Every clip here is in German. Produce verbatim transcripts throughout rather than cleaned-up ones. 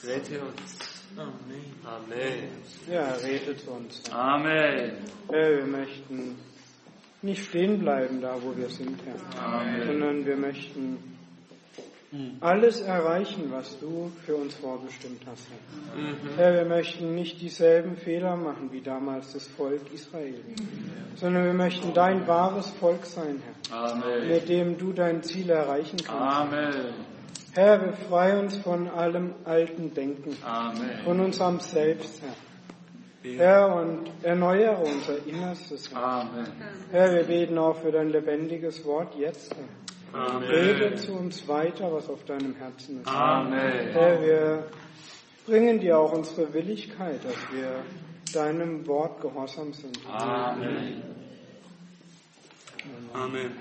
Rette uns. Amen. Amen. Ja, rede zu uns. Amen. Herr, wir möchten nicht stehen bleiben da, wo wir sind, Herr. Amen. Sondern wir möchten alles erreichen, was du für uns vorbestimmt hast, Herr. Mhm. Herr, wir möchten nicht dieselben Fehler machen wie damals das Volk Israel, sondern wir möchten dein wahres Volk sein, Herr, Amen. mit dem du dein Ziel erreichen kannst. Amen. Herr, befreie uns von allem alten Denken, Amen. von unserem Selbst, Herr. Herr, und erneuere unser Innerstes, Herr. Amen. Herr, wir beten auch für dein lebendiges Wort jetzt, Herr. Amen. Rede zu uns weiter, was auf deinem Herzen ist. Amen. Herr, wir bringen dir auch unsere Willigkeit, dass wir deinem Wort gehorsam sind. Amen. Amen.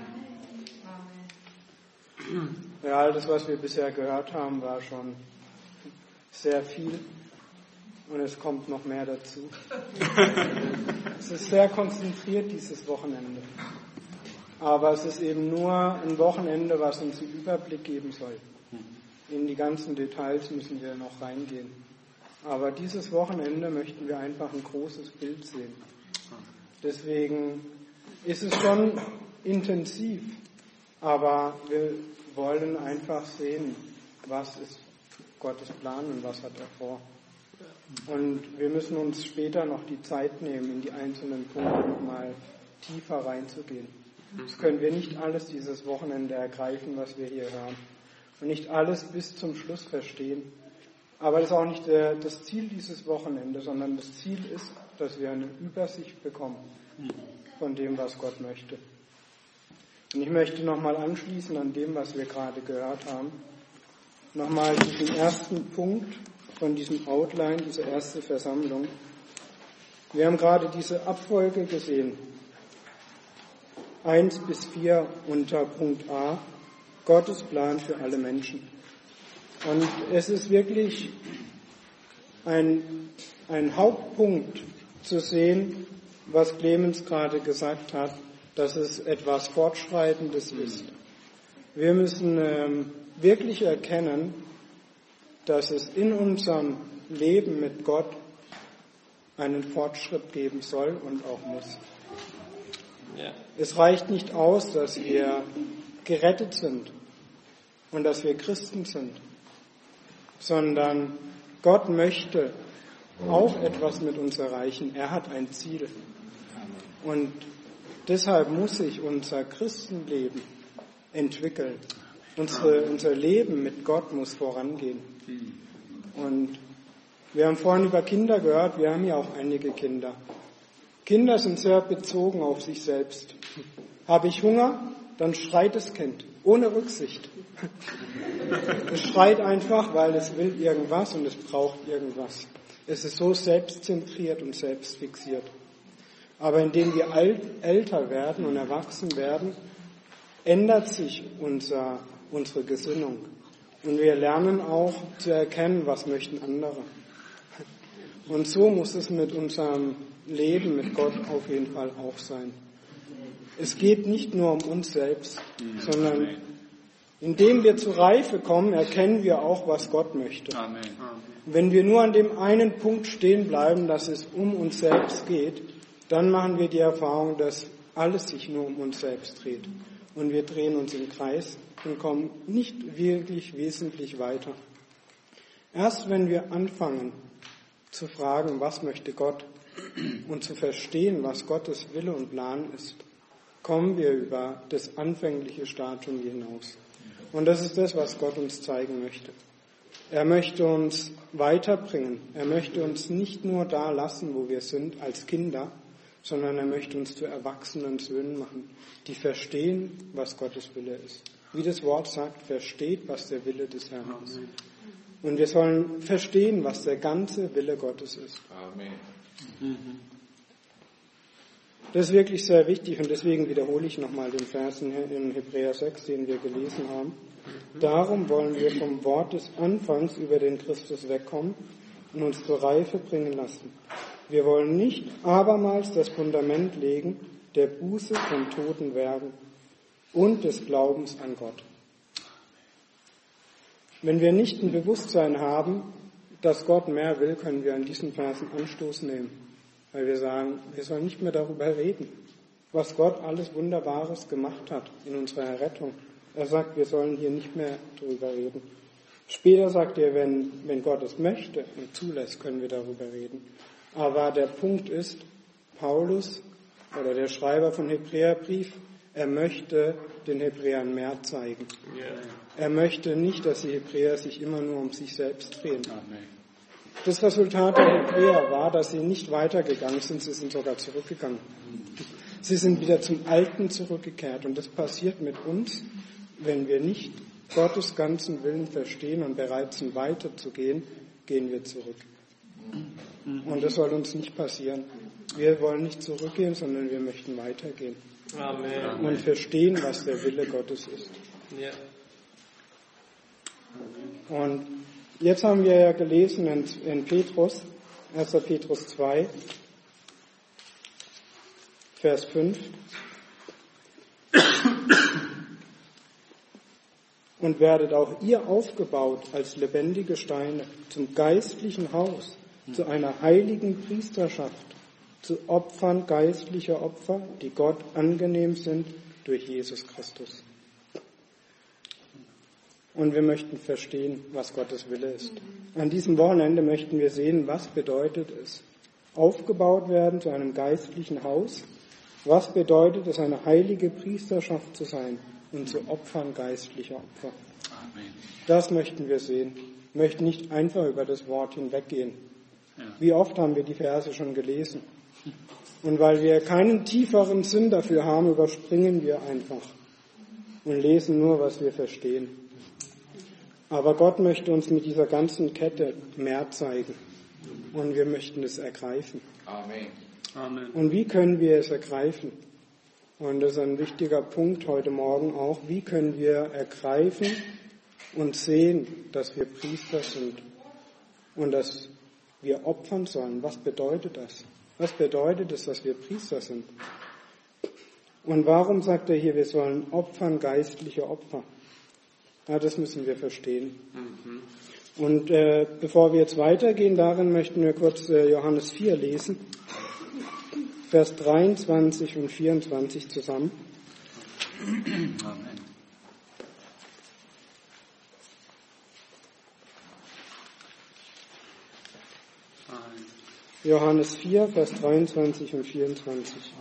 Ja, all das, was wir bisher gehört haben, war schon sehr viel und es kommt noch mehr dazu. Es ist sehr konzentriert, dieses Wochenende. Aber es ist eben nur ein Wochenende, was uns einen Überblick geben soll. In die ganzen Details müssen wir noch reingehen. Aber dieses Wochenende möchten wir einfach ein großes Bild sehen. Deswegen ist es schon intensiv, aber wir wollen einfach sehen, was ist Gottes Plan und was hat er vor. Und wir müssen uns später noch die Zeit nehmen, in die einzelnen Punkte nochmal tiefer reinzugehen. Das können wir nicht alles dieses Wochenende ergreifen, was wir hier hören. Und nicht alles bis zum Schluss verstehen. Aber das ist auch nicht der, das Ziel dieses Wochenendes, sondern das Ziel ist, dass wir eine Übersicht bekommen von dem, was Gott möchte. Und ich möchte nochmal anschließen an dem, was wir gerade gehört haben. Nochmal diesen ersten Punkt von diesem Outline, diese erste Versammlung. Wir haben gerade diese Abfolge gesehen. Eins bis vier unter Punkt A, Gottes Plan für alle Menschen. Und es ist wirklich ein, ein Hauptpunkt zu sehen, was Clemens gerade gesagt hat, dass es etwas Fortschreitendes ist. Wir müssen ähm, wirklich erkennen, dass es in unserem Leben mit Gott einen Fortschritt geben soll und auch muss. Ja. Es reicht nicht aus, dass wir gerettet sind und dass wir Christen sind, sondern Gott möchte auch etwas mit uns erreichen. Er hat ein Ziel. Und deshalb muss sich unser Christenleben entwickeln. Unsere, unser Leben mit Gott muss vorangehen. Und wir haben vorhin über Kinder gehört, wir haben ja auch einige Kinder. Kinder sind sehr bezogen auf sich selbst. Habe ich Hunger, dann schreit das Kind, ohne Rücksicht. Es schreit einfach, weil es will irgendwas und es braucht irgendwas. Es ist so selbstzentriert und selbstfixiert. Aber indem wir älter werden und erwachsen werden, ändert sich unser, unsere Gesinnung. Und wir lernen auch zu erkennen, was möchten andere. Und so muss es mit unserem Leben mit Gott auf jeden Fall auch sein. Es geht nicht nur um uns selbst, sondern indem wir zur Reife kommen, erkennen wir auch, was Gott möchte. Amen. Wenn wir nur an dem einen Punkt stehen bleiben, dass es um uns selbst geht, dann machen wir die Erfahrung, dass alles sich nur um uns selbst dreht. Und wir drehen uns im Kreis und kommen nicht wirklich wesentlich weiter. Erst wenn wir anfangen zu fragen, was möchte Gott, und zu verstehen, was Gottes Wille und Plan ist, kommen wir über das anfängliche Stadium hinaus. Und das ist das, was Gott uns zeigen möchte. Er möchte uns weiterbringen. Er möchte uns nicht nur da lassen, wo wir sind, als Kinder, sondern er möchte uns zu erwachsenen Söhnen machen, die verstehen, was Gottes Wille ist. Wie das Wort sagt, versteht, was der Wille des Herrn ist. Und wir sollen verstehen, was der ganze Wille Gottes ist. Amen. Das ist wirklich sehr wichtig und deswegen wiederhole ich nochmal den Vers in Hebräer sechs, den wir gelesen haben. Darum wollen wir vom Wort des Anfangs über den Christus wegkommen und uns zur Reife bringen lassen. Wir wollen nicht abermals das Fundament legen der Buße von toten Werken und des Glaubens an Gott. Wenn wir nicht ein Bewusstsein haben, dass Gott mehr will, können wir an diesen Versen Anstoß nehmen. Weil wir sagen, wir sollen nicht mehr darüber reden, was Gott alles Wunderbares gemacht hat in unserer Errettung. Er sagt, wir sollen hier nicht mehr darüber reden. Später sagt er, wenn, wenn Gott es möchte und zulässt, können wir darüber reden. Aber der Punkt ist, Paulus oder der Schreiber von Hebräerbrief, er möchte den Hebräern mehr zeigen. Yeah. Er möchte nicht, dass die Hebräer sich immer nur um sich selbst drehen. Amen. Das Resultat der Hebräer war, dass sie nicht weitergegangen sind, sie sind sogar zurückgegangen. Sie sind wieder zum Alten zurückgekehrt. Und das passiert mit uns, wenn wir nicht Gottes ganzen Willen verstehen und bereit sind, weiterzugehen, gehen wir zurück. Und das soll uns nicht passieren. Wir wollen nicht zurückgehen, sondern wir möchten weitergehen. Amen. Und verstehen, was der Wille Gottes ist. Yeah. Und jetzt haben wir ja gelesen in, in Petrus, erster Petrus zwei, Vers fünf. Und werdet auch ihr aufgebaut als lebendige Steine zum geistlichen Haus, zu einer heiligen Priesterschaft, zu Opfern geistlicher Opfer, die Gott angenehm sind durch Jesus Christus. Und wir möchten verstehen, was Gottes Wille ist. An diesem Wochenende möchten wir sehen, was bedeutet es, aufgebaut werden zu einem geistlichen Haus. Was bedeutet es, eine heilige Priesterschaft zu sein und zu Opfern geistlicher Opfer? Amen. Das möchten wir sehen. Wir möchten nicht einfach über das Wort hinweggehen. Ja. Wie oft haben wir die Verse schon gelesen? Und weil wir keinen tieferen Sinn dafür haben, überspringen wir einfach und lesen nur, was wir verstehen. Aber Gott möchte uns mit dieser ganzen Kette mehr zeigen. Und wir möchten es ergreifen. Amen. Amen. Und wie können wir es ergreifen? Und das ist ein wichtiger Punkt heute Morgen auch. Wie können wir ergreifen und sehen, dass wir Priester sind und dass wir opfern sollen? Was bedeutet das? Was bedeutet es, dass wir Priester sind? Und warum sagt er hier, wir sollen opfern geistliche Opfer? Ja, das müssen wir verstehen. Mhm. Und äh, bevor wir jetzt weitergehen, darin möchten wir kurz äh, Johannes vier lesen, Vers dreiundzwanzig und vierundzwanzig zusammen. Amen. Amen. Johannes vier, Vers dreiundzwanzig und vierundzwanzig.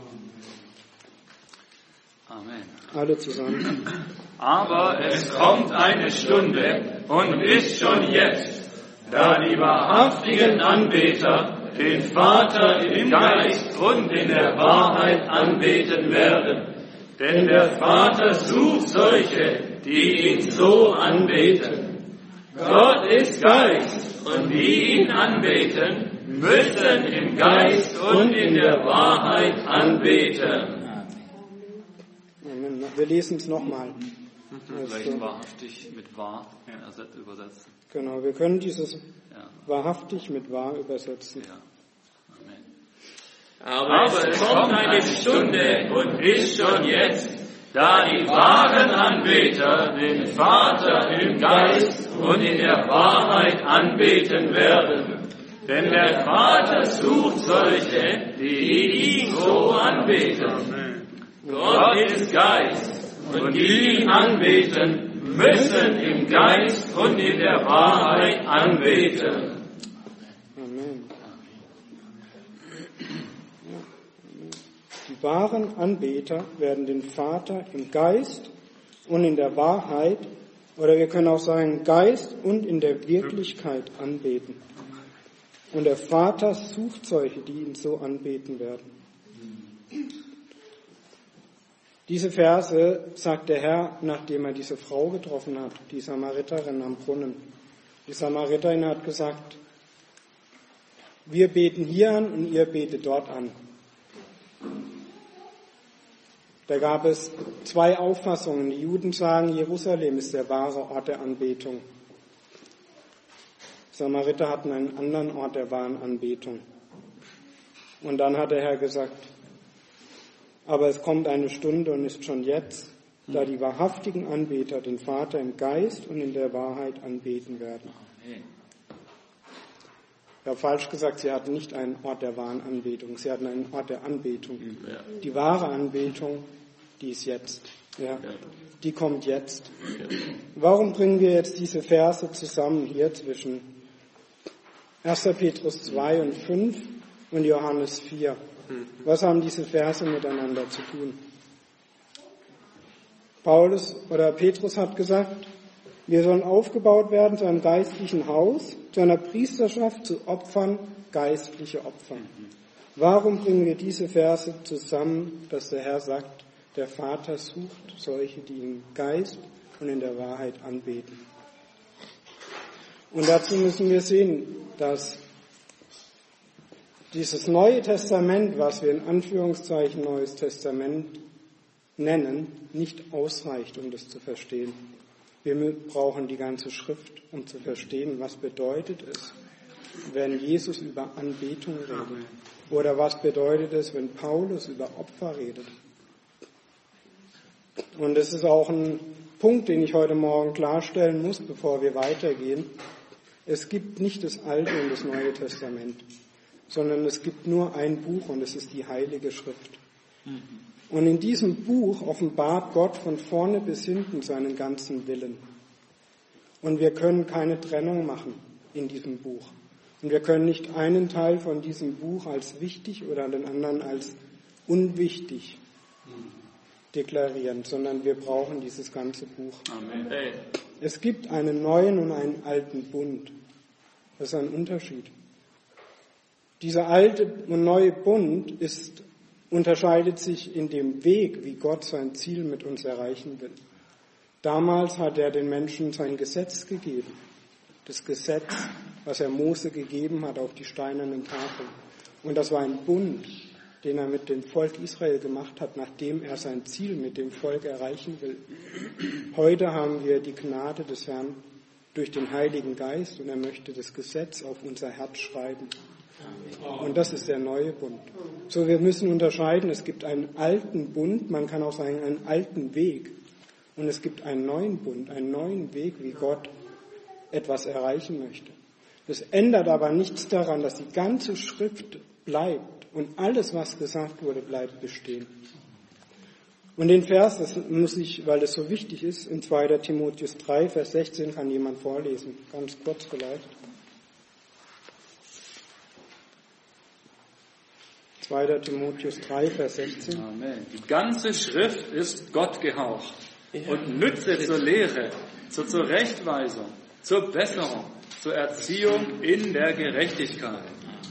Amen. Alle zusammen. Aber es kommt eine Stunde und ist schon jetzt, da die wahrhaftigen Anbeter den Vater im Geist und in der Wahrheit anbeten werden. Denn der Vater sucht solche, die ihn so anbeten. Gott ist Geist und die ihn anbeten, müssen im Geist und in der Wahrheit anbeten. Amen. Wir lesen es nochmal. Vielleicht wahrhaftig mit wahr erset- übersetzen. Genau, wir können dieses Ja. wahrhaftig mit wahr übersetzen. Ja. Amen. Aber es kommt eine Stunde und ist schon jetzt, da die wahren Anbeter den Vater im Geist und in der Wahrheit anbeten werden. Denn der Vater sucht solche, die ihn so anbeten. Gott ist Geist und die ihn anbeten, müssen im Geist und in der Wahrheit anbeten. Amen. Die wahren Anbeter werden den Vater im Geist und in der Wahrheit, oder wir können auch sagen Geist und in der Wirklichkeit anbeten. Und der Vater sucht solche, die ihn so anbeten werden. Diese Verse sagt der Herr, nachdem er diese Frau getroffen hat, die Samariterin am Brunnen. Die Samariterin hat gesagt, wir beten hier an und ihr betet dort an. Da gab es zwei Auffassungen. Die Juden sagen, Jerusalem ist der wahre Ort der Anbetung. Samariter hatten einen anderen Ort der wahren Anbetung. Und dann hat der Herr gesagt, aber es kommt eine Stunde und ist schon jetzt, da die wahrhaftigen Anbeter den Vater im Geist und in der Wahrheit anbeten werden. Amen. Ich habe falsch gesagt, sie hatten nicht einen Ort der wahren Anbetung, sie hatten einen Ort der Anbetung. Ja. Die wahre Anbetung, die ist jetzt. Ja, Ja. die kommt jetzt. Warum bringen wir jetzt diese Verse zusammen hier zwischen erster Petrus zwei und fünf und Johannes vier? Was haben diese Verse miteinander zu tun? Paulus oder Petrus hat gesagt, wir sollen aufgebaut werden zu einem geistlichen Haus, zu einer Priesterschaft, zu Opfern, geistliche Opfer. Warum bringen wir diese Verse zusammen, dass der Herr sagt, der Vater sucht solche, die im Geist und in der Wahrheit anbeten? Und dazu müssen wir sehen, dass dieses Neue Testament, was wir in Anführungszeichen Neues Testament nennen, nicht ausreicht, um das zu verstehen. Wir brauchen die ganze Schrift, um zu verstehen, was bedeutet es, wenn Jesus über Anbetung redet. Oder was bedeutet es, wenn Paulus über Opfer redet. Und das ist auch ein Punkt, den ich heute Morgen klarstellen muss, bevor wir weitergehen. Es gibt nicht das Alte und das Neue Testament, sondern es gibt nur ein Buch und es ist die Heilige Schrift. Und in diesem Buch offenbart Gott von vorne bis hinten seinen ganzen Willen. Und wir können keine Trennung machen in diesem Buch. Und wir können nicht einen Teil von diesem Buch als wichtig oder den anderen als unwichtig deklarieren, sondern wir brauchen dieses ganze Buch. Amen. Es gibt einen neuen und einen alten Bund. Das ist ein Unterschied. Dieser alte und neue Bund ist unterscheidet sich in dem Weg, wie Gott sein Ziel mit uns erreichen will. Damals hat er den Menschen sein Gesetz gegeben. Das Gesetz, was er Mose gegeben hat auf die steinernen Tafeln. Und das war ein Bund, den er mit dem Volk Israel gemacht hat, nachdem er sein Ziel mit dem Volk erreichen will. Heute haben wir die Gnade des Herrn durch den Heiligen Geist und er möchte das Gesetz auf unser Herz schreiben. Und das ist der neue Bund. So, wir müssen unterscheiden, es gibt einen alten Bund, man kann auch sagen einen alten Weg. Und es gibt einen neuen Bund, einen neuen Weg, wie Gott etwas erreichen möchte. Das ändert aber nichts daran, dass die ganze Schrift bleibt und alles, was gesagt wurde, bleibt bestehen. Und den Vers, das muss ich, weil das so wichtig ist, in zweiter Timotheus drei, Vers sechzehn kann jemand vorlesen, ganz kurz vielleicht. zweiter Timotheus drei, Vers sechzehn. Amen. Die ganze Schrift ist Gott gehaucht und nütze zur Lehre, zur Zurechtweisung, zur Besserung, zur Erziehung in der Gerechtigkeit.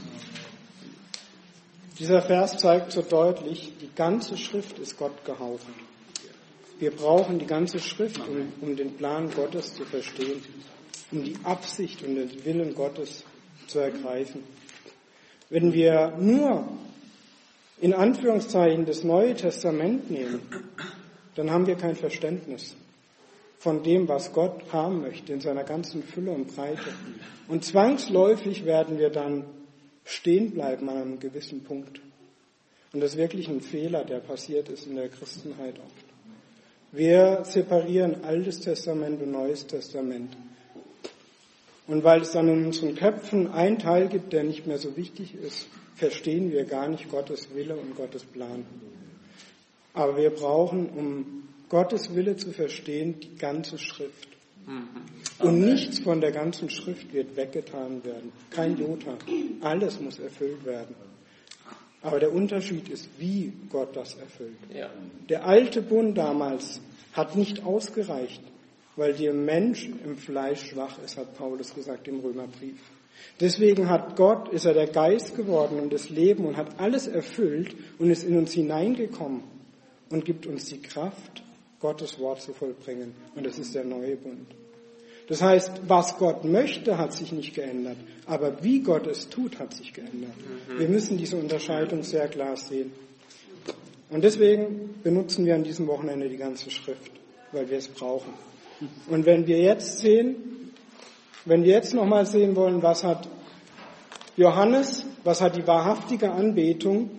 Dieser Vers zeigt so deutlich, die ganze Schrift ist Gott gehaucht. Wir brauchen die ganze Schrift, um, um den Plan Gottes zu verstehen, um die Absicht und den Willen Gottes zu ergreifen. Wenn wir nur in Anführungszeichen das Neue Testament nehmen, dann haben wir kein Verständnis von dem, was Gott haben möchte in seiner ganzen Fülle und Breite. Und zwangsläufig werden wir dann stehen bleiben an einem gewissen Punkt. Und das ist wirklich ein Fehler, der passiert ist in der Christenheit oft. Wir separieren Altes Testament und Neues Testament. Und weil es dann in unseren Köpfen einen Teil gibt, der nicht mehr so wichtig ist, verstehen wir gar nicht Gottes Wille und Gottes Plan. Aber wir brauchen, um Gottes Wille zu verstehen, die ganze Schrift. Und nichts von der ganzen Schrift wird weggetan werden. Kein Jota. Alles muss erfüllt werden. Aber der Unterschied ist, wie Gott das erfüllt. Ja. Der alte Bund damals hat nicht ausgereicht, weil der Mensch im Fleisch schwach ist, hat Paulus gesagt im Römerbrief. Deswegen hat Gott, ist er der Geist geworden und das Leben und hat alles erfüllt und ist in uns hineingekommen und gibt uns die Kraft, Gottes Wort zu vollbringen. Und das ist der neue Bund. Das heißt, was Gott möchte, hat sich nicht geändert. Aber wie Gott es tut, hat sich geändert. Wir müssen diese Unterscheidung sehr klar sehen. Und deswegen benutzen wir an diesem Wochenende die ganze Schrift, weil wir es brauchen. Und wenn wir jetzt sehen, wenn wir jetzt nochmal sehen wollen, was hat Johannes, was hat die wahrhaftige Anbetung,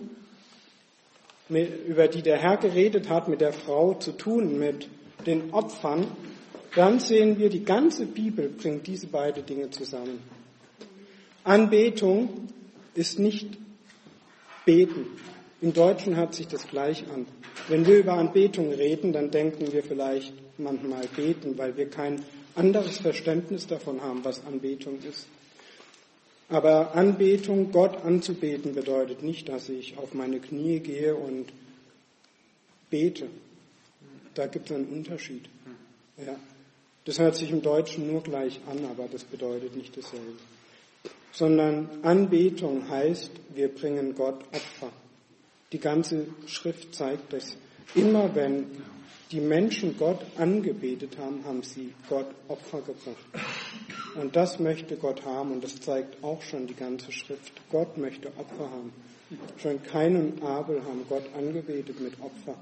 über die der Herr geredet hat, mit der Frau zu tun, mit den Opfern, dann sehen wir, die ganze Bibel bringt diese beiden Dinge zusammen. Anbetung ist nicht Beten. Im Deutschen hört sich das gleich an. Wenn wir über Anbetung reden, dann denken wir vielleicht manchmal beten, weil wir kein anderes Verständnis davon haben, was Anbetung ist. Aber Anbetung, Gott anzubeten, bedeutet nicht, dass ich auf meine Knie gehe und bete. Da gibt es einen Unterschied. Ja. Das hört sich im Deutschen nur gleich an, aber das bedeutet nicht dasselbe. Sondern Anbetung heißt, wir bringen Gott Opfer. Die ganze Schrift zeigt das. Immer wenn die Menschen Gott angebetet haben, haben sie Gott Opfer gebracht. Und das möchte Gott haben und das zeigt auch schon die ganze Schrift. Gott möchte Opfer haben. Schon Kain und Abel haben Gott angebetet mit Opfer.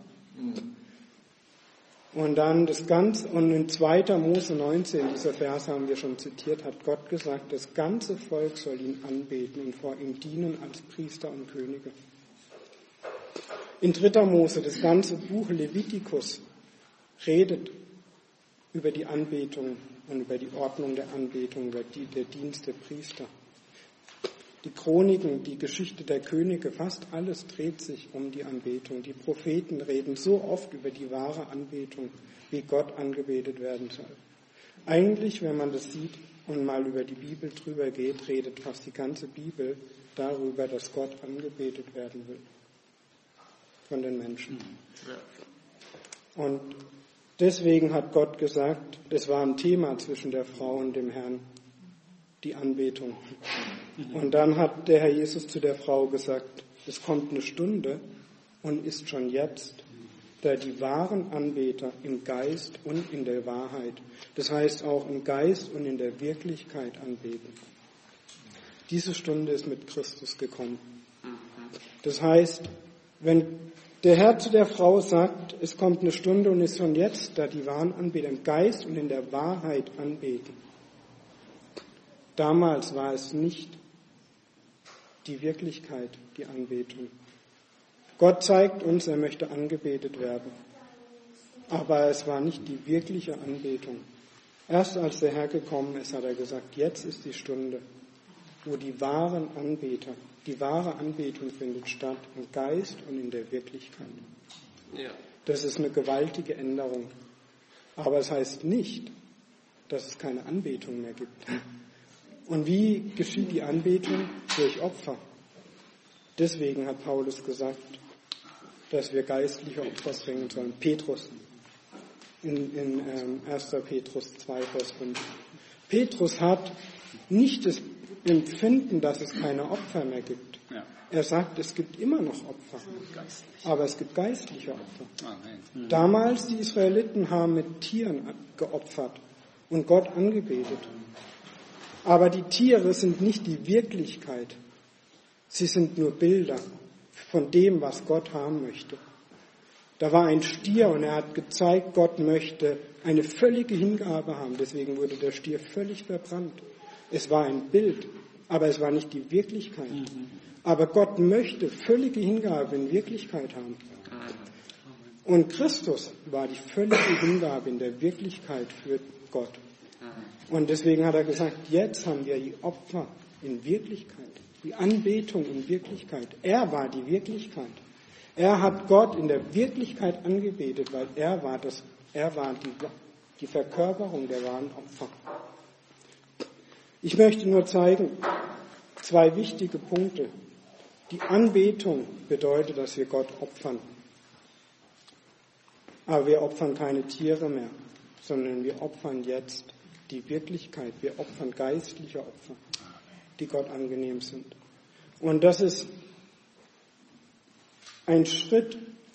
Und dann das Ganze, und in zweiter Mose neunzehn, dieser Vers haben wir schon zitiert, hat Gott gesagt, das ganze Volk soll ihn anbeten und vor ihm dienen als Priester und Könige. In dritter Mose, das ganze Buch Levitikus, redet über die Anbetung und über die Ordnung der Anbetung, über die, der Dienst der Priester. Die Chroniken, die Geschichte der Könige, fast alles dreht sich um die Anbetung. Die Propheten reden so oft über die wahre Anbetung, wie Gott angebetet werden soll. Eigentlich, wenn man das sieht und mal über die Bibel drüber geht, redet fast die ganze Bibel darüber, dass Gott angebetet werden will von den Menschen. Und deswegen hat Gott gesagt, es war ein Thema zwischen der Frau und dem Herrn, die Anbetung. Und dann hat der Herr Jesus zu der Frau gesagt, es kommt eine Stunde und ist schon jetzt, da die wahren Anbeter im Geist und in der Wahrheit, das heißt auch im Geist und in der Wirklichkeit anbeten. Diese Stunde ist mit Christus gekommen. Das heißt, wenn der Herr zu der Frau sagt, es kommt eine Stunde und ist schon jetzt, da die wahren Anbeter im Geist und in der Wahrheit anbeten. Damals war es nicht die Wirklichkeit, die Anbetung. Gott zeigt uns, er möchte angebetet werden. Aber es war nicht die wirkliche Anbetung. Erst als der Herr gekommen ist, hat er gesagt, jetzt ist die Stunde, wo die wahren Anbeter, die wahre Anbetung findet statt im Geist und in der Wirklichkeit. Ja. Das ist eine gewaltige Änderung. Aber es heißt nicht, dass es keine Anbetung mehr gibt. Und wie geschieht die Anbetung? Durch Opfer. Deswegen hat Paulus gesagt, dass wir geistliche Opfer bringen sollen. Petrus, in, in ähm, erster Petrus zwei, Vers fünf. Petrus hat nicht das Empfinden, dass es keine Opfer mehr gibt. Ja. Er sagt, es gibt immer noch Opfer, aber es gibt geistliche Opfer. Amen. Damals, die Israeliten haben mit Tieren geopfert und Gott angebetet. Aber die Tiere sind nicht die Wirklichkeit. Sie sind nur Bilder von dem, was Gott haben möchte. Da war ein Stier und er hat gezeigt, Gott möchte eine völlige Hingabe haben. Deswegen wurde der Stier völlig verbrannt. Es war ein Bild, aber es war nicht die Wirklichkeit. Aber Gott möchte völlige Hingabe in Wirklichkeit haben. Und Christus war die völlige Hingabe in der Wirklichkeit für Gott. Und deswegen hat er gesagt, jetzt haben wir die Opfer in Wirklichkeit, die Anbetung in Wirklichkeit. Er war die Wirklichkeit. Er hat Gott in der Wirklichkeit angebetet, weil er war, das, er war die, die Verkörperung der wahren Opfer. Ich möchte nur zeigen, zwei wichtige Punkte. Die Anbetung bedeutet, dass wir Gott opfern. Aber wir opfern keine Tiere mehr, sondern wir opfern jetzt die Wirklichkeit. Wir opfern geistliche Opfer, die Gott angenehm sind. Und das ist ein Schritt,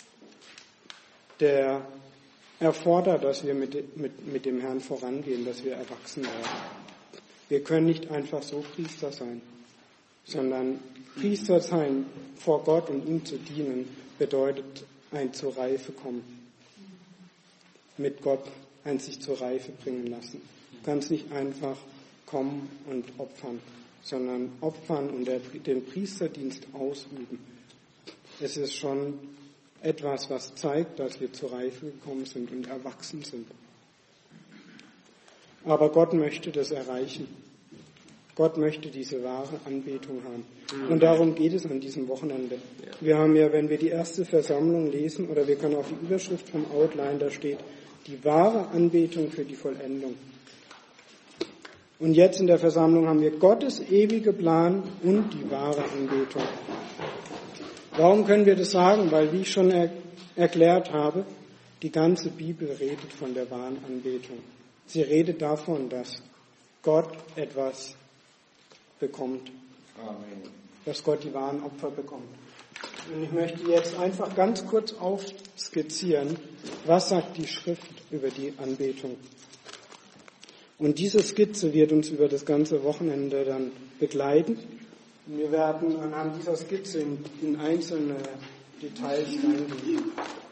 der erfordert, dass wir mit, mit, mit dem Herrn vorangehen, dass wir erwachsen werden. Wir können nicht einfach so Priester sein, sondern Priester sein vor Gott und ihm zu dienen, bedeutet ein zur Reife kommen. Mit Gott ein sich zur Reife bringen lassen. Du kannst nicht einfach kommen und opfern, sondern opfern und der, den Priesterdienst ausüben. Es ist schon etwas, was zeigt, dass wir zur Reife gekommen sind und erwachsen sind. Aber Gott möchte das erreichen. Gott möchte diese wahre Anbetung haben. Und darum geht es an diesem Wochenende. Wir haben ja, wenn wir die erste Versammlung lesen, oder wir können auch die Überschrift vom Outline, da steht, die wahre Anbetung für die Vollendung. Und jetzt in der Versammlung haben wir Gottes ewige Plan und die wahre Anbetung. Warum können wir das sagen? Weil, wie ich schon er- erklärt habe, die ganze Bibel redet von der wahren Anbetung. Sie redet davon, dass Gott etwas bekommt. Amen. Dass Gott die wahren Opfer bekommt. Und ich möchte jetzt einfach ganz kurz aufskizzieren, was sagt die Schrift über die Anbetung. Und diese Skizze wird uns über das ganze Wochenende dann begleiten. Und wir werden anhand dieser Skizze in, in einzelne Details reingehen.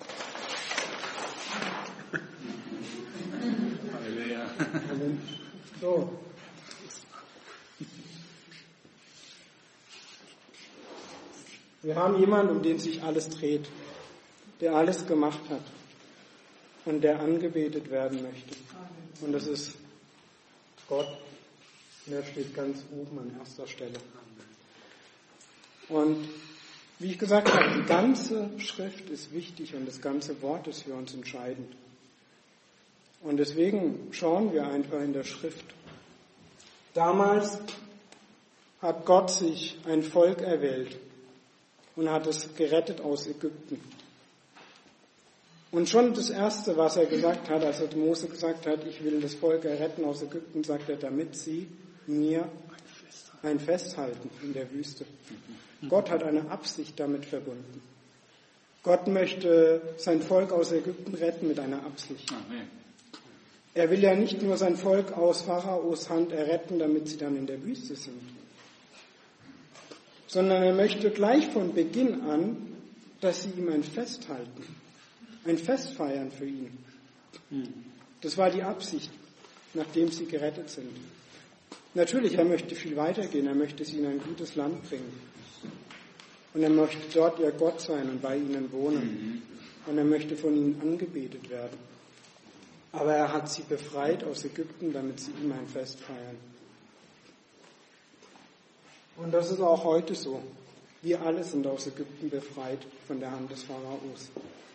So. Wir haben jemanden, um den sich alles dreht, der alles gemacht hat und der angebetet werden möchte. Und das ist Gott. Und er steht ganz oben an erster Stelle. Und wie ich gesagt habe, die ganze Schrift ist wichtig und das ganze Wort ist für uns entscheidend. Und deswegen schauen wir einfach in der Schrift. Damals hat Gott sich ein Volk erwählt und hat es gerettet aus Ägypten. Und schon das Erste, was er gesagt hat, als er Mose gesagt hat, ich will das Volk erretten aus Ägypten, sagt er, damit sie mir ein Festhalten in der Wüste. Gott hat eine Absicht damit verbunden. Gott möchte sein Volk aus Ägypten retten mit einer Absicht. Amen. Er will ja nicht nur sein Volk aus Pharaos Hand erretten, damit sie dann in der Wüste sind, sondern er möchte gleich von Beginn an, dass sie ihm ein Fest halten, ein Fest feiern für ihn. Das war die Absicht, nachdem sie gerettet sind. Natürlich, er möchte viel weitergehen, er möchte sie in ein gutes Land bringen. Und er möchte dort ihr Gott sein und bei ihnen wohnen. Und er möchte von ihnen angebetet werden. Aber er hat sie befreit aus Ägypten, damit sie ihm ein Fest feiern. Und das ist auch heute so. Wir alle sind aus Ägypten befreit von der Hand des Pharaos.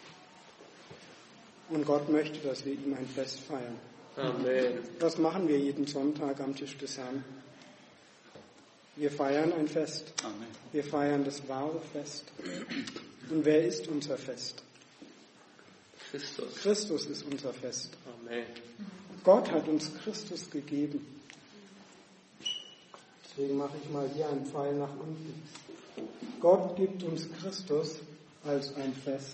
Und Gott möchte, dass wir ihm ein Fest feiern. Amen. Was machen wir jeden Sonntag am Tisch des Herrn? Wir feiern ein Fest. Amen. Wir feiern das wahre Fest. Und wer ist unser Fest? Christus. Christus ist unser Fest. Amen. Gott hat uns Christus gegeben. Deswegen mache ich mal hier einen Pfeil nach unten. Gott gibt uns Christus als ein Fest.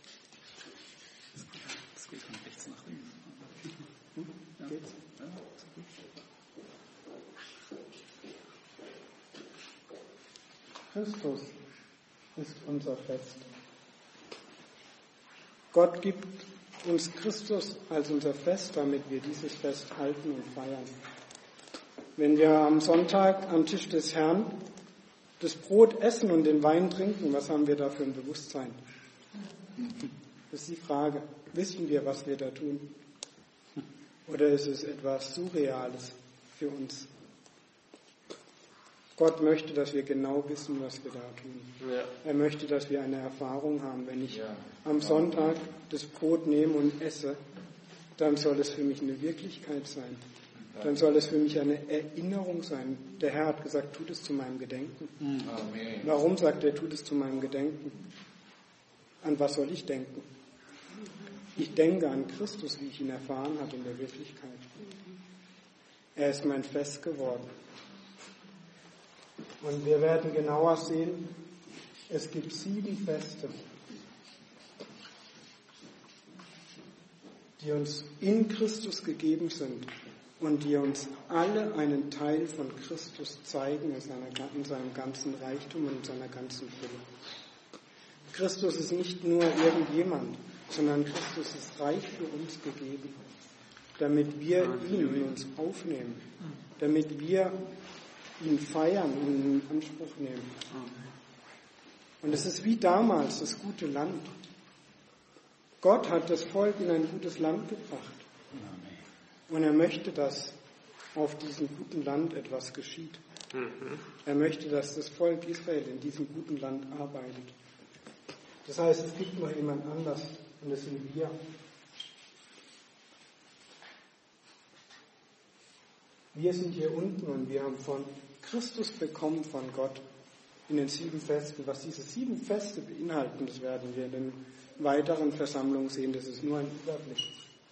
Das geht von rechts nach links. Hm? Geht's? Ja, ist gut. Christus ist unser Fest. Gott gibt uns Christus als unser Fest, damit wir dieses Fest halten und feiern. Wenn wir am Sonntag am Tisch des Herrn das Brot essen und den Wein trinken, was haben wir da für ein Bewusstsein? Das ist die Frage. Wissen wir, was wir da tun? Oder ist es etwas Surreales für uns? Gott möchte, dass wir genau wissen, was wir da tun. Ja. Er möchte, dass wir eine Erfahrung haben. Wenn ich Ja. am Sonntag das Brot nehme und esse, dann soll es für mich eine Wirklichkeit sein. Dann soll es für mich eine Erinnerung sein. Der Herr hat gesagt, tut es zu meinem Gedenken. Amen. Warum sagt er, tut es zu meinem Gedenken? An was soll ich denken? Ich denke an Christus, wie ich ihn erfahren habe in der Wirklichkeit. Er ist mein Fest geworden. Und wir werden genauer sehen, es gibt sieben Feste, die uns in Christus gegeben sind und die uns alle einen Teil von Christus zeigen in, seiner, in seinem ganzen Reichtum und in seiner ganzen Fülle. Christus ist nicht nur irgendjemand, sondern Christus ist reich für uns gegeben, damit wir ihn in uns aufnehmen, damit wir ihn feiern und in Anspruch nehmen. Und es ist wie damals das gute Land. Gott hat das Volk in ein gutes Land gebracht. Und er möchte, dass auf diesem guten Land etwas geschieht. Mhm. Er möchte, dass das Volk Israel in diesem guten Land arbeitet. Das heißt, es gibt noch jemand anders und das sind wir. Wir sind hier unten und wir haben von Christus bekommen, von Gott, in den sieben Festen. Was diese sieben Feste beinhalten, das werden wir in den weiteren Versammlungen sehen. Das ist nur ein Überblick.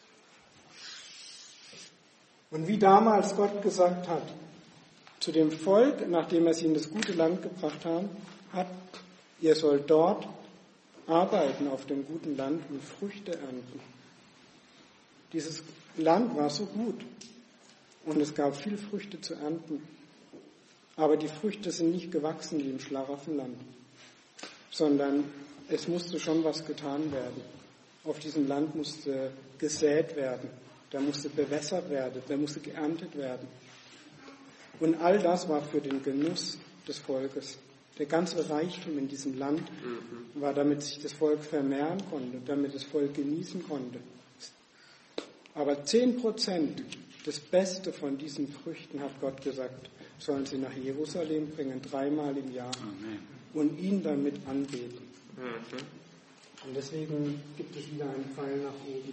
Und wie damals Gott gesagt hat, zu dem Volk, nachdem er sie in das gute Land gebracht hat, ihr sollt dort arbeiten auf dem guten Land und Früchte ernten. Dieses Land war so gut und es gab viel Früchte zu ernten. Aber die Früchte sind nicht gewachsen wie im Schlaraffenland, sondern es musste schon was getan werden. Auf diesem Land musste gesät werden, da musste bewässert werden, da musste geerntet werden. Und all das war für den Genuss des Volkes. Der ganze Reichtum in diesem Land war, damit sich das Volk vermehren konnte, damit das Volk genießen konnte. Aber zehn Prozent, das Beste von diesen Früchten, hat Gott gesagt, sollen sie nach Jerusalem bringen, dreimal im Jahr. Amen. Und ihn damit anbeten. Mhm. Und deswegen gibt es wieder einen Pfeil nach oben.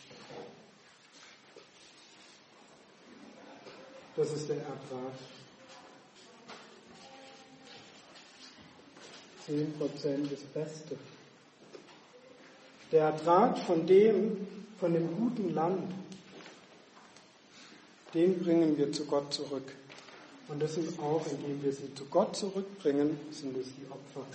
Das ist der Ertrag. Zehn Prozent das Beste. Der Ertrag von dem, von dem guten Land, den bringen wir zu Gott zurück. Und das ist auch, indem wir sie zu Gott zurückbringen, sind es die Opfer.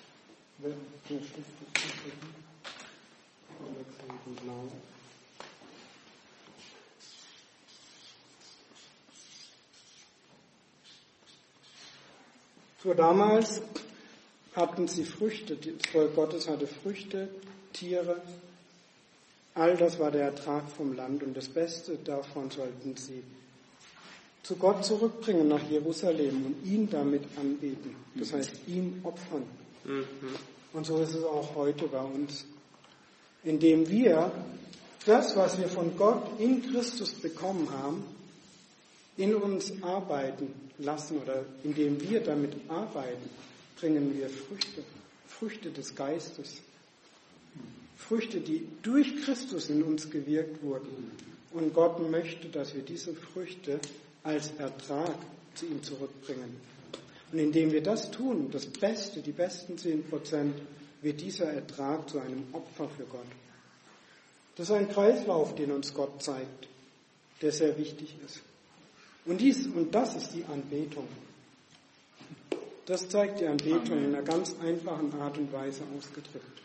So, damals hatten sie Früchte, das Volk Gottes hatte Früchte, Tiere, all das war der Ertrag vom Land und das Beste davon sollten sie zu Gott zurückbringen nach Jerusalem und ihn damit anbeten. Das heißt, ihm opfern. Mhm. Und so ist es auch heute bei uns. Indem wir das, was wir von Gott in Christus bekommen haben, in uns arbeiten lassen oder indem wir damit arbeiten, bringen wir Früchte, Früchte des Geistes. Früchte, die durch Christus in uns gewirkt wurden. Und Gott möchte, dass wir diese Früchte als Ertrag zu ihm zurückbringen. Und indem wir das tun, das Beste, die besten zehn Prozent, wird dieser Ertrag zu einem Opfer für Gott. Das ist ein Kreislauf, den uns Gott zeigt, der sehr wichtig ist. Und, dies, und das ist die Anbetung. Das zeigt die Anbetung in einer ganz einfachen Art und Weise ausgedrückt.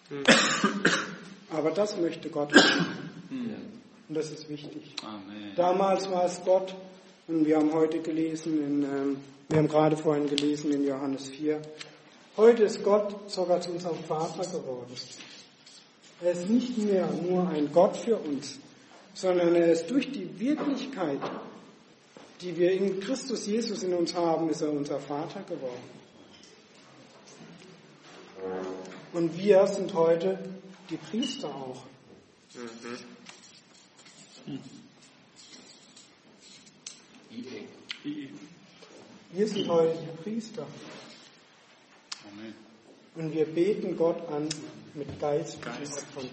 Aber das möchte Gott haben. Und das ist wichtig. Amen. Damals war es Gott, und wir haben heute gelesen, in, ähm, wir haben gerade vorhin gelesen in Johannes vier, heute ist Gott sogar zu unserem Vater geworden. Er ist nicht mehr nur ein Gott für uns, sondern er ist durch die Wirklichkeit, die wir in Christus Jesus in uns haben, ist er unser Vater geworden. Und wir sind heute die Priester auch. Mhm. Wir sind heute die Priester. Amen. Und wir beten Gott an mit geistlichen Opfern.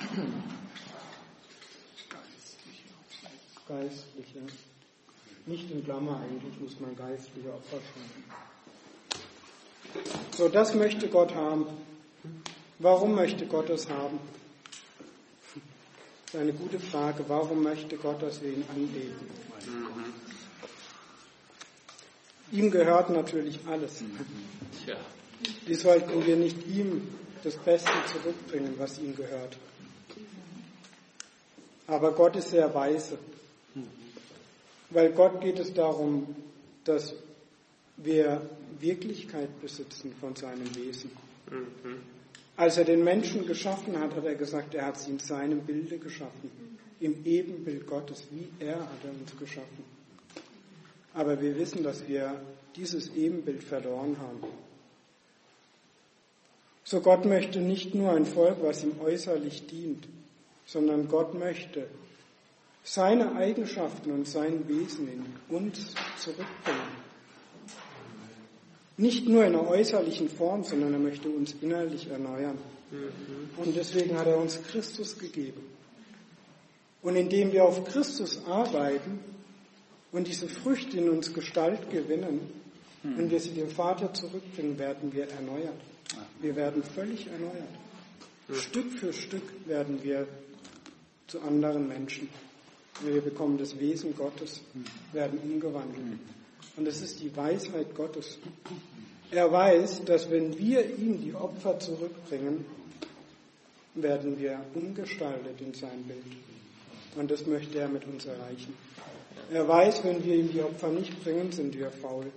Geistliche. Nicht in Klammer, eigentlich muss man geistliche Opfer schreiben. So, das möchte Gott haben. Warum möchte Gott das haben? Das ist eine gute Frage. Warum möchte Gott, dass wir ihn anbeten? Mhm. Ihm gehört natürlich alles. Tja. Wie sollten wir nicht ihm das Beste zurückbringen, was ihm gehört? Aber Gott ist sehr weise. Weil Gott geht es darum, dass wir Wirklichkeit besitzen von seinem Wesen. Mhm. Als er den Menschen geschaffen hat, hat er gesagt, er hat sie in seinem Bilde geschaffen. Im Ebenbild Gottes, wie er hat er uns geschaffen. Aber wir wissen, dass wir dieses Ebenbild verloren haben. So Gott möchte nicht nur ein Volk, was ihm äußerlich dient, sondern Gott möchte seine Eigenschaften und sein Wesen in uns zurückbringen. Nicht nur in einer äußerlichen Form, sondern er möchte uns innerlich erneuern. Und deswegen hat er uns Christus gegeben. Und indem wir auf Christus arbeiten und diese Früchte in uns Gestalt gewinnen, wenn wir sie dem Vater zurückbringen, werden wir erneuert. Wir werden völlig erneuert. Stück für Stück werden wir zu anderen Menschen. Wir bekommen das Wesen Gottes, werden umgewandelt. Und das ist die Weisheit Gottes. Er weiß, dass wenn wir ihm die Opfer zurückbringen, werden wir umgestaltet in sein Bild. Und das möchte er mit uns erreichen. Er weiß, wenn wir ihm die Opfer nicht bringen, sind wir faul.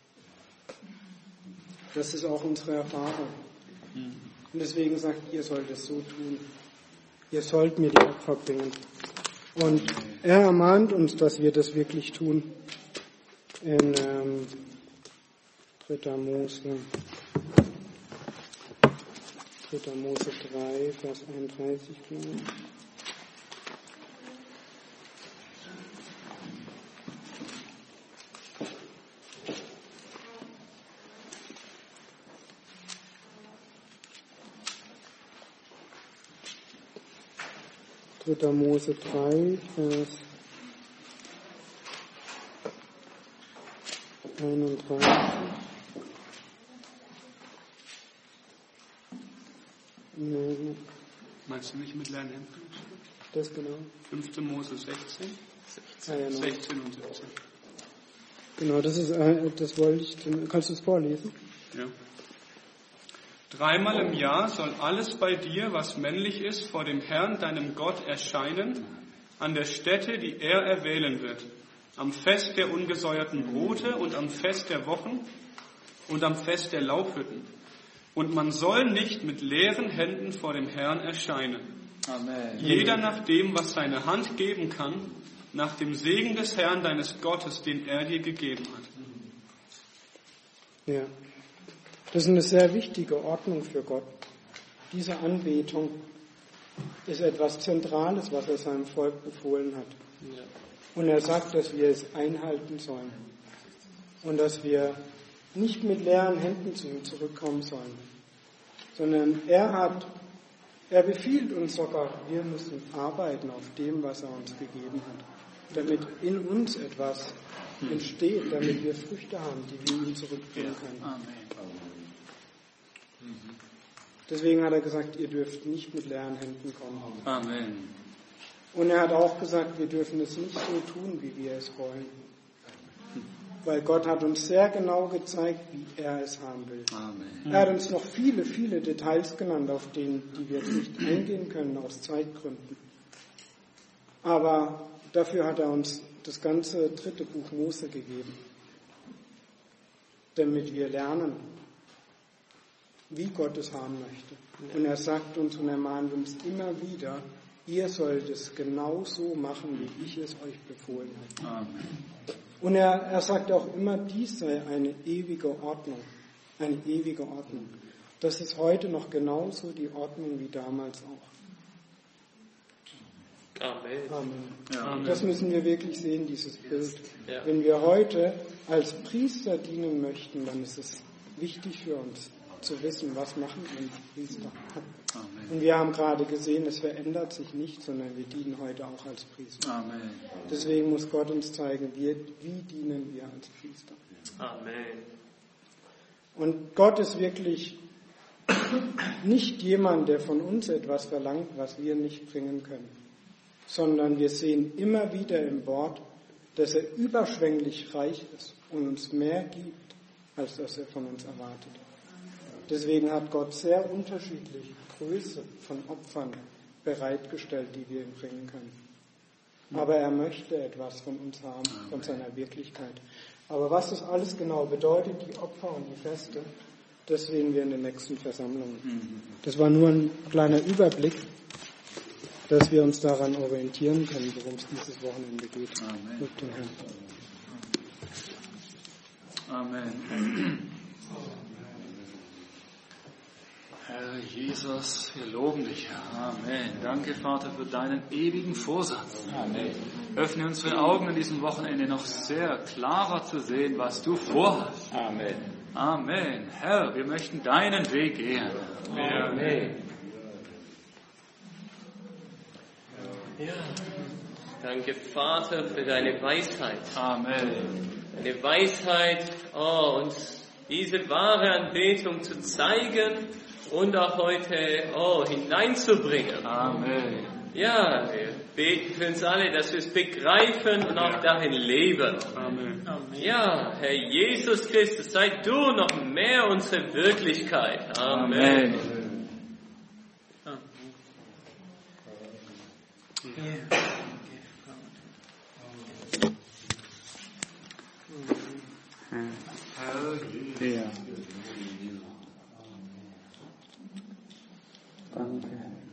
Das ist auch unsere Erfahrung. Und deswegen sagt, ihr sollt es so tun. Ihr sollt mir die Opfer bringen. Und er ermahnt uns, dass wir das wirklich tun. In ähm, dritter Mose, dritter Mose drei, Vers einunddreißig, glaube ich. dritter Mose drei, Vers einunddreißig. Nee, Meinst du nicht mit leeren Händen? das genau. fünfter Mose sechzehn? Ah, ja, genau. sechzehn und siebzehn. Genau, das ist, äh, das wollte ich, kannst du es vorlesen? Ja. Dreimal im Jahr soll alles bei dir, was männlich ist, vor dem Herrn, deinem Gott, erscheinen, an der Stätte, die er erwählen wird, am Fest der ungesäuerten Brote und am Fest der Wochen und am Fest der Laubhütten. Und man soll nicht mit leeren Händen vor dem Herrn erscheinen. Amen. Jeder nach dem, was seine Hand geben kann, nach dem Segen des Herrn, deines Gottes, den er dir gegeben hat. Ja. Das ist eine sehr wichtige Ordnung für Gott. Diese Anbetung ist etwas Zentrales, was er seinem Volk befohlen hat. Und er sagt, dass wir es einhalten sollen. Und dass wir nicht mit leeren Händen zu ihm zurückkommen sollen. Sondern er hat, er befiehlt uns sogar, wir müssen arbeiten auf dem, was er uns gegeben hat. Damit in uns etwas entsteht, damit wir Früchte haben, die wir ihm zurückbringen können. Amen. Deswegen hat er gesagt, ihr dürft nicht mit leeren Händen kommen. Amen. Und er hat auch gesagt, wir dürfen es nicht so tun, wie wir es wollen. Weil Gott hat uns sehr genau gezeigt, wie er es haben will. Amen. Er hat uns noch viele, viele Details genannt, auf denen, die wir jetzt nicht eingehen können, aus Zeitgründen. Aber dafür hat er uns das ganze dritte Buch Mose gegeben. Damit wir lernen, wie Gott es haben möchte. Und er sagt uns und ermahnt uns immer wieder, ihr sollt es genau so machen, wie ich es euch befohlen habe. Amen. Und er, er sagt auch immer, dies sei eine ewige Ordnung. Eine ewige Ordnung. Das ist heute noch genauso die Ordnung wie damals auch. Amen. Amen. Ja. Das müssen wir wirklich sehen, dieses Bild. Ja. Wenn wir heute als Priester dienen möchten, dann ist es wichtig für uns zu wissen, was machen wir Priester. Amen. Und wir haben gerade gesehen, es verändert sich nicht, sondern wir dienen heute auch als Priester. Amen. Deswegen muss Gott uns zeigen, wir, wie dienen wir als Priester. Amen. Und Gott ist wirklich nicht jemand, der von uns etwas verlangt, was wir nicht bringen können, sondern wir sehen immer wieder im Wort, dass er überschwänglich reich ist und uns mehr gibt, als dass er von uns erwartet. Deswegen hat Gott sehr unterschiedliche Größe von Opfern bereitgestellt, die wir ihm bringen können. Aber er möchte etwas von uns haben, von seiner Wirklichkeit. Aber was das alles genau bedeutet, die Opfer und die Feste, das sehen wir in den nächsten Versammlungen. Das war nur ein kleiner Überblick, dass wir uns daran orientieren können, worum es dieses Wochenende geht. Amen. Mit dem Herrn. Amen. Herr Jesus. Jesus, wir loben dich, Herr. Amen. Danke, Vater, für deinen ewigen Vorsatz. Amen. Öffne unsere Augen an diesem Wochenende noch sehr klarer zu sehen, was du vorhast. Amen. Amen. Herr, wir möchten deinen Weg gehen. Amen. Ja. Danke, Vater, für deine Weisheit. Amen. Deine Weisheit, oh, uns diese wahre Anbetung zu zeigen und auch heute oh, hineinzubringen. Amen. Ja, wir beten für uns alle, dass wir es begreifen und auch darin leben. Amen. Ja, Herr Jesus Christus, sei du noch mehr unsere Wirklichkeit. Amen. Amen. Ja. Danke.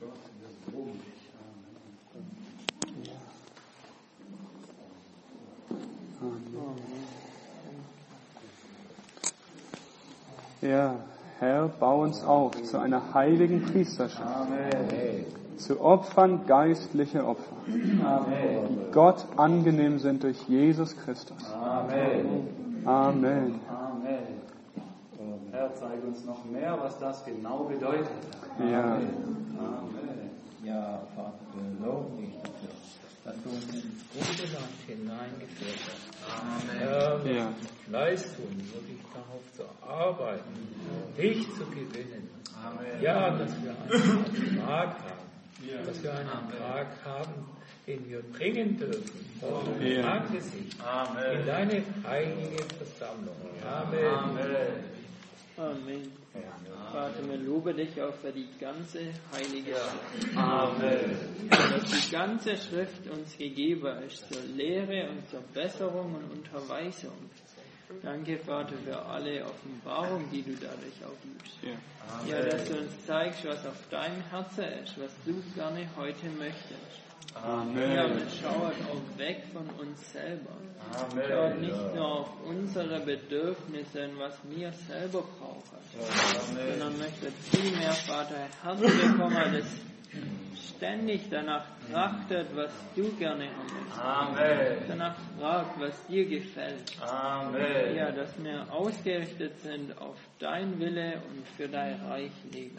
Ja, Herr, bau uns auf zu einer heiligen Priesterschaft. Amen. Zu Opfern geistliche Opfer, Amen. Die Gott angenehm sind durch Jesus Christus. Amen. Amen. Amen. Herr, zeige uns noch mehr, was das genau bedeutet. Ja. Amen. Ja, Vater, wir loben dich dafür, dass du uns ins gute Land hineingeführt hast. Amen. Herr, wir Ja. müssen Fleiß tun, wirklich darauf zu arbeiten, dich zu gewinnen. Amen. Ja, dass wir einen Tag haben, ja. dass wir einen Amen. Tag haben, den wir bringen dürfen, vor deinem Ja. Angesicht, Amen. In deine heilige Versammlung. Amen. Amen. Amen. Vater, wir loben dich auch für die ganze heilige Schrift. Amen. Dass die ganze Schrift uns gegeben ist zur Lehre und zur Besserung und Unterweisung. Danke, Vater, für alle Offenbarungen, die du dadurch auch gibst. Ja. ja, dass du uns zeigst, was auf deinem Herzen ist, was du gerne heute möchtest. Amen. Ja, man schaut auch weg von uns selber. Amen. Schaut nicht nur auf unsere Bedürfnisse und was wir selber brauchen, Amen. sondern möchte vielmehr, Vater, Herz bekommen, das ständig danach trachtet, was du gerne haben Amen. möchtest. Danach fragt, was dir gefällt. Amen. Ja, dass wir ausgerichtet sind auf dein Wille und für dein Reich leben.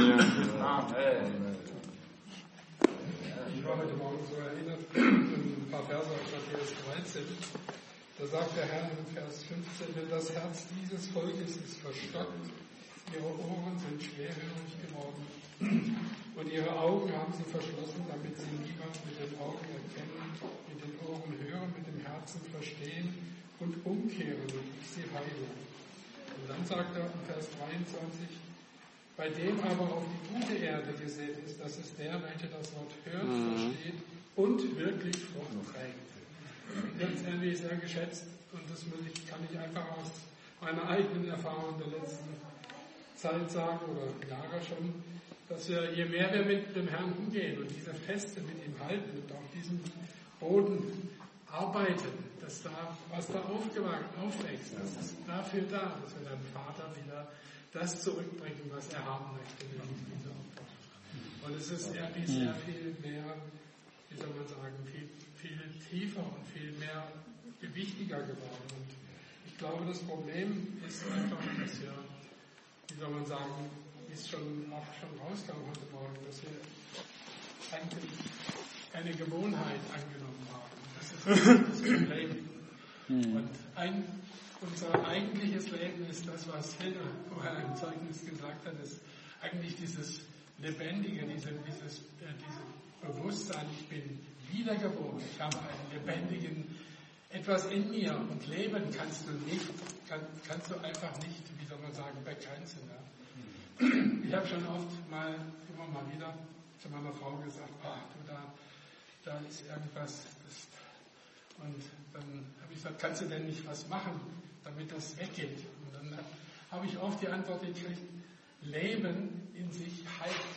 Amen. Ich war heute Morgen so erinnert an ein paar Verse aus Matthäus dreizehn. Da sagt der Herr in Vers fünfzehn, denn das Herz dieses Volkes ist verstockt, ihre Ohren sind schwerhörig geworden und ihre Augen haben sie verschlossen, damit sie niemand mit den Augen erkennen, mit den Ohren hören, mit dem Herzen verstehen und umkehren und ich sie heile. Und dann sagt er in Vers dreiundzwanzig, bei dem aber auf die gute Erde gesät ist, das ist der, welcher das Wort hört, mhm. versteht und wirklich Frucht trägt. Ganz ehrlich sehr geschätzt, und das ich, kann ich einfach aus meiner eigenen Erfahrung der letzten Zeit sagen, oder Jahre schon, dass wir, je mehr wir mit dem Herrn umgehen und diese Feste mit ihm halten und auf diesem Boden arbeiten, dass da, was da aufwächst, das ist dafür da, dass wir dann Vater wieder das zurückbringen, was er haben möchte, nämlich diese Opfer. Und es ist irgendwie sehr viel mehr, wie soll man sagen, viel, viel tiefer und viel mehr gewichtiger geworden. Und ich glaube, das Problem ist einfach, dass wir, wie soll man sagen, wie es schon auch schon rauskam heute Morgen, dass wir eigentlich eine Gewohnheit angenommen haben. Das ist das Problem. Und ein Unser eigentliches Leben ist das, was Helena vorher im Zeugnis gesagt hat, ist eigentlich dieses Lebendige, diese, dieses, äh, dieses Bewusstsein, ich bin wiedergeboren, ich habe einen lebendigen, etwas in mir und leben kannst du nicht, kann, kannst du einfach nicht, wie soll man sagen, begrenzen. Ja? Ich habe schon oft mal, immer mal wieder zu meiner Frau gesagt, ach du, da, da ist irgendwas, das, und dann habe ich gesagt, kannst du denn nicht was machen, damit das weggeht? Und dann habe ich oft die Antwort gekriegt, Leben in sich heilt.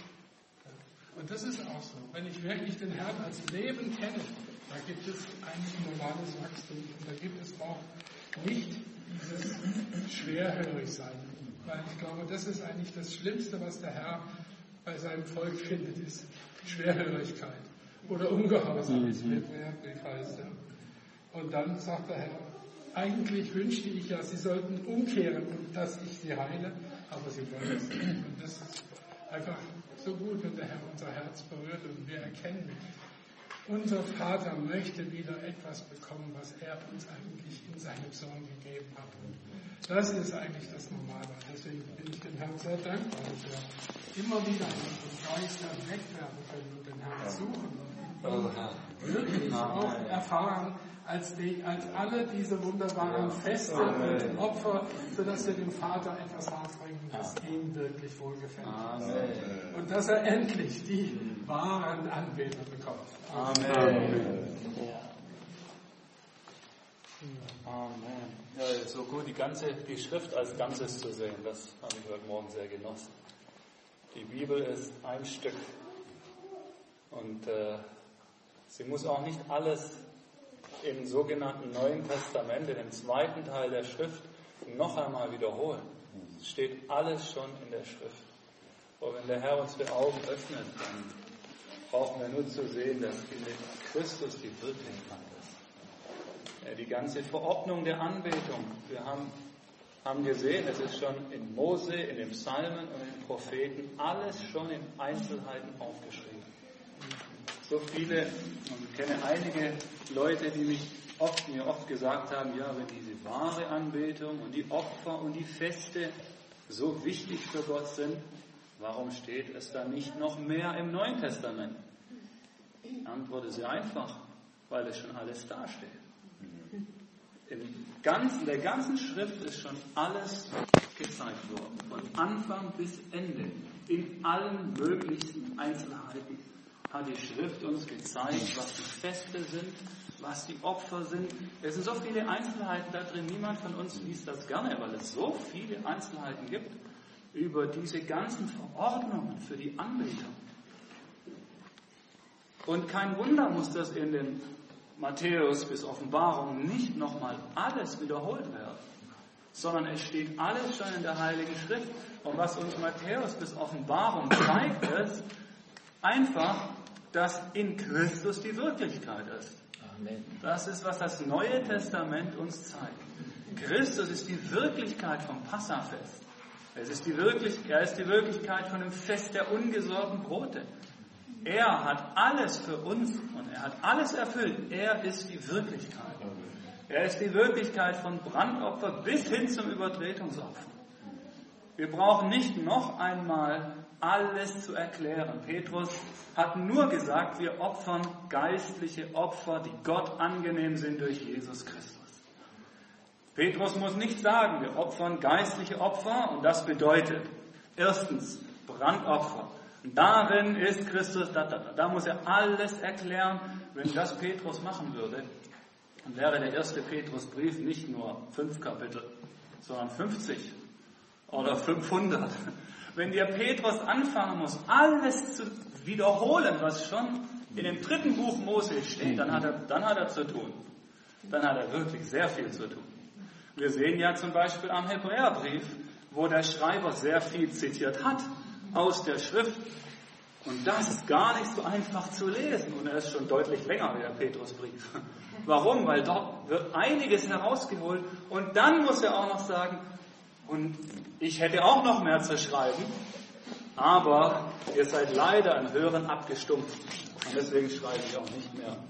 Und das ist auch so. Wenn ich wirklich den Herrn als Leben kenne, da gibt es ein normales Wachstum und da gibt es auch nicht dieses Schwerhörigsein. Weil ich glaube, das ist eigentlich das Schlimmste, was der Herr bei seinem Volk findet, ist Schwerhörigkeit oder Ungehorsam, wie es im Hebräerbrief heißt. Ja. Und dann sagt der Herr, eigentlich wünschte ich ja, sie sollten umkehren und dass ich sie heile, aber sie wollen es nicht. Und das ist einfach so gut, wenn der Herr unser Herz berührt und wir erkennen, unser Vater möchte wieder etwas bekommen, was er uns eigentlich in seinem Sohn gegeben hat. Und das ist eigentlich das Normale. Deswegen bin ich dem Herrn sehr dankbar, dass wir immer wieder unseren Geist erweckt werden können und den Herrn suchen und wirklich auch erfahren, als, die, als alle diese wunderbaren Feste und Opfer, sodass wir dem Vater etwas aufbringen, das ihm wirklich wohlgefällt ist. Und dass er endlich die wahren Anbeter bekommt. Amen. Amen. Amen. Ja, so gut die ganze die Schrift als Ganzes zu sehen, das habe ich heute Morgen sehr genossen. Die Bibel ist ein Stück und äh, sie muss auch nicht alles im sogenannten Neuen Testament, in dem zweiten Teil der Schrift, noch einmal wiederholen. Es steht alles schon in der Schrift. Und wenn der Herr unsere Augen öffnet, dann brauchen wir nur zu sehen, dass in Christus die Wirklichkeit ist. Ja, die ganze Verordnung der Anbetung. Wir haben, haben gesehen, es ist schon in Mose, in den Psalmen und in den Propheten alles schon in Einzelheiten aufgeschrieben. So viele, und ich kenne einige Leute, die mich oft, mir oft gesagt haben, ja, wenn diese wahre Anbetung und die Opfer und die Feste so wichtig für Gott sind, warum steht es dann nicht noch mehr im Neuen Testament? Die Antwort ist sehr einfach, weil es schon alles dasteht. Im ganzen, der ganzen Schrift ist schon alles gezeigt worden, von Anfang bis Ende, in allen möglichsten Einzelheiten hat die Schrift uns gezeigt, was die Feste sind, was die Opfer sind. Es sind so viele Einzelheiten da drin, niemand von uns liest das gerne, weil es so viele Einzelheiten gibt über diese ganzen Verordnungen für die Anbetung. Und kein Wunder muss das in den Matthäus bis Offenbarung nicht nochmal alles wiederholt werden, sondern es steht alles schon in der Heiligen Schrift. Und was uns Matthäus bis Offenbarung zeigt, ist einfach, dass in Christus die Wirklichkeit ist. Amen. Das ist, was das Neue Testament uns zeigt. Christus ist die Wirklichkeit vom Passafest. Es ist die Wirklich, er ist die Wirklichkeit von dem Fest der ungesäuerten Brote. Er hat alles für uns und er hat alles erfüllt. Er ist die Wirklichkeit. Er ist die Wirklichkeit von Brandopfer bis hin zum Übertretungsopfer. Wir brauchen nicht noch einmal alles zu erklären. Petrus hat nur gesagt, wir opfern geistliche Opfer, die Gott angenehm sind durch Jesus Christus. Petrus muss nicht sagen, wir opfern geistliche Opfer und das bedeutet erstens Brandopfer. Und darin ist Christus, da, da, da muss er alles erklären. Wenn das Petrus machen würde, dann wäre der erste Petrusbrief nicht nur fünf Kapitel, sondern fünfzig oder fünfhundert. Wenn der Petrus anfangen muss, alles zu wiederholen, was schon in dem dritten Buch Mose steht, dann hat er, dann hat er zu tun. Dann hat er wirklich sehr viel zu tun. Wir sehen ja zum Beispiel am Hebräerbrief, wo der Schreiber sehr viel zitiert hat aus der Schrift. Und das ist gar nicht so einfach zu lesen. Und er ist schon deutlich länger wie der Petrusbrief. Warum? Weil dort wird einiges herausgeholt. Und dann muss er auch noch sagen, und ich hätte auch noch mehr zu schreiben, aber ihr seid leider an Hören abgestumpft. Und deswegen schreibe ich auch nicht mehr.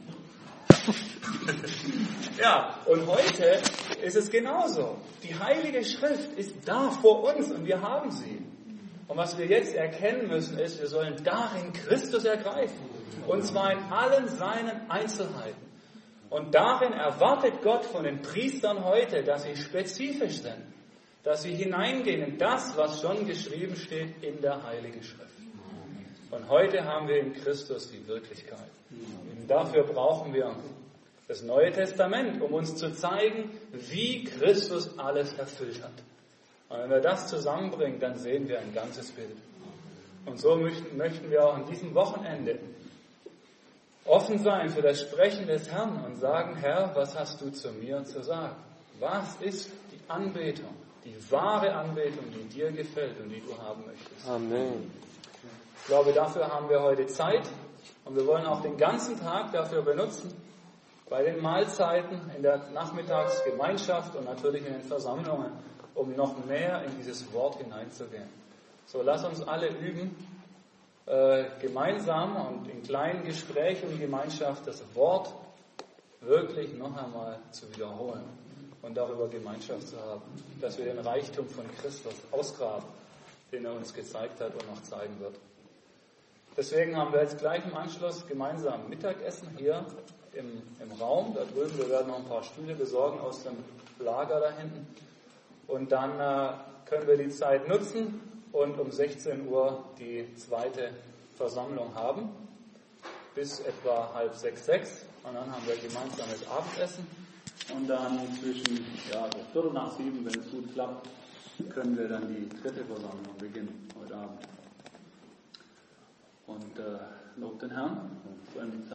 Ja, und heute ist es genauso. Die Heilige Schrift ist da vor uns und wir haben sie. Und was wir jetzt erkennen müssen ist, wir sollen darin Christus ergreifen. Und zwar in allen seinen Einzelheiten. Und darin erwartet Gott von den Priestern heute, dass sie spezifisch sind. Dass sie hineingehen in das, was schon geschrieben steht in der Heiligen Schrift. Und heute haben wir in Christus die Wirklichkeit. Und dafür brauchen wir das Neue Testament, um uns zu zeigen, wie Christus alles erfüllt hat. Und wenn wir das zusammenbringen, dann sehen wir ein ganzes Bild. Und so möchten, möchten wir auch an diesem Wochenende offen sein für das Sprechen des Herrn und sagen, Herr, was hast du zu mir zu sagen? Was ist die Anbetung, die wahre Anbetung, die dir gefällt und die du haben möchtest? Amen. Ich glaube, dafür haben wir heute Zeit und wir wollen auch den ganzen Tag dafür benutzen, bei den Mahlzeiten, in der Nachmittagsgemeinschaft und natürlich in den Versammlungen, um noch mehr in dieses Wort hineinzugehen. So, lass uns alle üben, äh, gemeinsam und in kleinen Gesprächen und Gemeinschaft das Wort wirklich noch einmal zu wiederholen und darüber Gemeinschaft zu haben, dass wir den Reichtum von Christus ausgraben, den er uns gezeigt hat und noch zeigen wird. Deswegen haben wir jetzt gleich im Anschluss gemeinsam Mittagessen hier im, im Raum, da drüben. Wir werden noch ein paar Stühle besorgen aus dem Lager da hinten. Und dann äh, können wir die Zeit nutzen und um sechzehn Uhr die zweite Versammlung haben, bis etwa halb sechs, sechs. Und dann haben wir gemeinsames Abendessen. Und dann zwischen ja, so Viertel nach sieben, wenn es gut klappt, können wir dann die dritte Versammlung beginnen heute Abend. Und äh, lob den Herrn.